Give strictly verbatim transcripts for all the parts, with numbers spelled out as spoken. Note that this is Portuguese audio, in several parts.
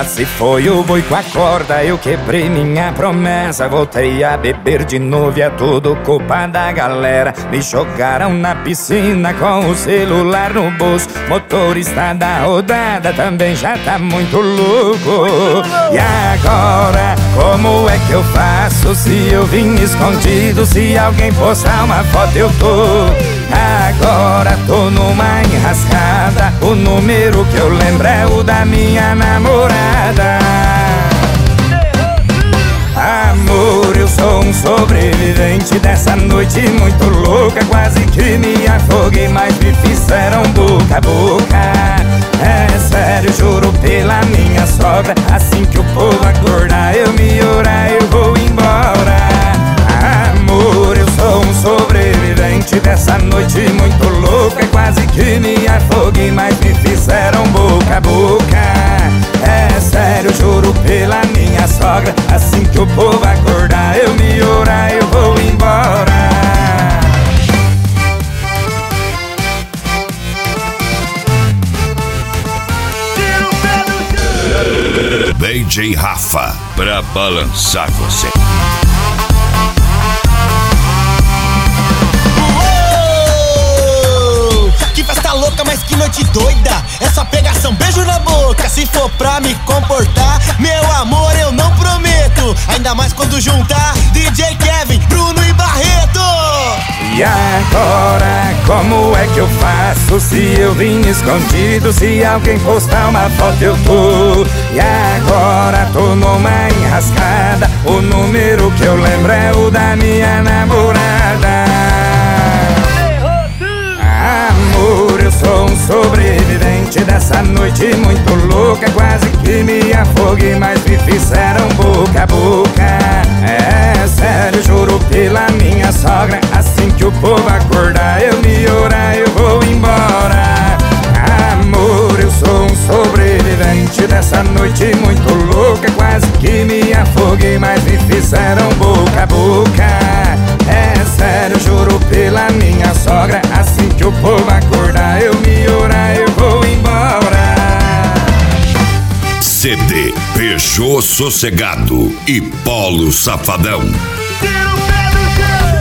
Lá se foi o boi com a corda, eu quebrei minha promessa. Voltei a beber de novo e é tudo culpa da galera. Me jogaram na piscina com o celular no bolso. Motorista da rodada também já tá muito louco. E agora, como é que eu faço se eu vim escondido? Se alguém postar uma foto eu tô. Agora tô numa enrascada. O número que eu lembro é o da minha namorada. Amor, eu sou um sobrevivente dessa noite muito louca. Quase que me afoguei, mas me fizeram boca a boca. É sério, juro pela minha sogra. Assim que o povo acordar, eu me orar, eu vou embora. Amor, eu sou um sobrevivente dessa noite muito louca. Quase que me afoguei, mas me fizeram boca a boca. É sério, juro pela minha sogra. Assim que o povo acordar, eu me orar, eu vou embora. D J Rafa, pra balançar você. Que festa louca, mas que noite doida. É só pegação, beijo na boca. Se for pra me comportar, meu amor, eu não prometo. Ainda mais quando juntar D J Kevin, Bruno e Barreto. E agora, como é que eu faço se eu vim escondido? Se alguém postar uma foto eu tô. E agora tô numa enrascada. O número que eu lembro é o da minha namorada. Amor, eu sou um sobrevivente dessa noite muito louca. Quase que me afoguei, mas me fizeram boca a boca. É sério, juro pela minha sogra. Assim que o povo acordar, eu me orar, eu vou embora. Amor, eu sou um sobrevivente dessa noite muito louca. Quase que me afoguei, mas me fizeram boca a boca. É sério, juro pela minha sogra. Assim que o povo acordar, eu me orar, eu vou embora. C D Peugeot Sossegado e Polo Safadão. Tira o pé do chão.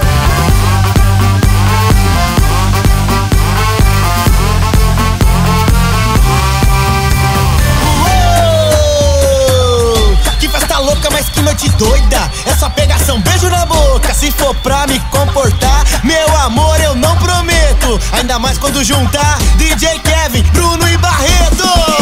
Uou! Que festa louca, mas que noite doida. É só pegação, beijo na boca. Se for pra me comportar, meu amor, eu não prometo. Ainda mais quando juntar D J Kevin, Bruno e Barreto.